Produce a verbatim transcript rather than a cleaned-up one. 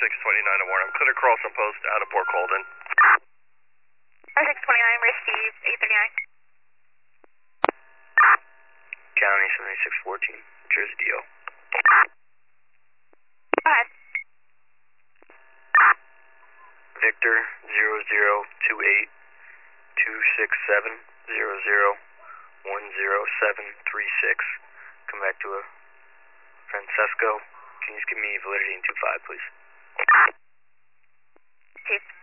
six twenty-nine to Warren. I'm clear across on post out of Port Colden. six twenty-nine, receive eight thirty-nine. County seventy-six fourteen, Jersey D O. Go ahead. Victor zero zero two eight two six seven zero zero one zero seven three six. Come back to a Francesco. Can you just give me validity in two five, please? Chief.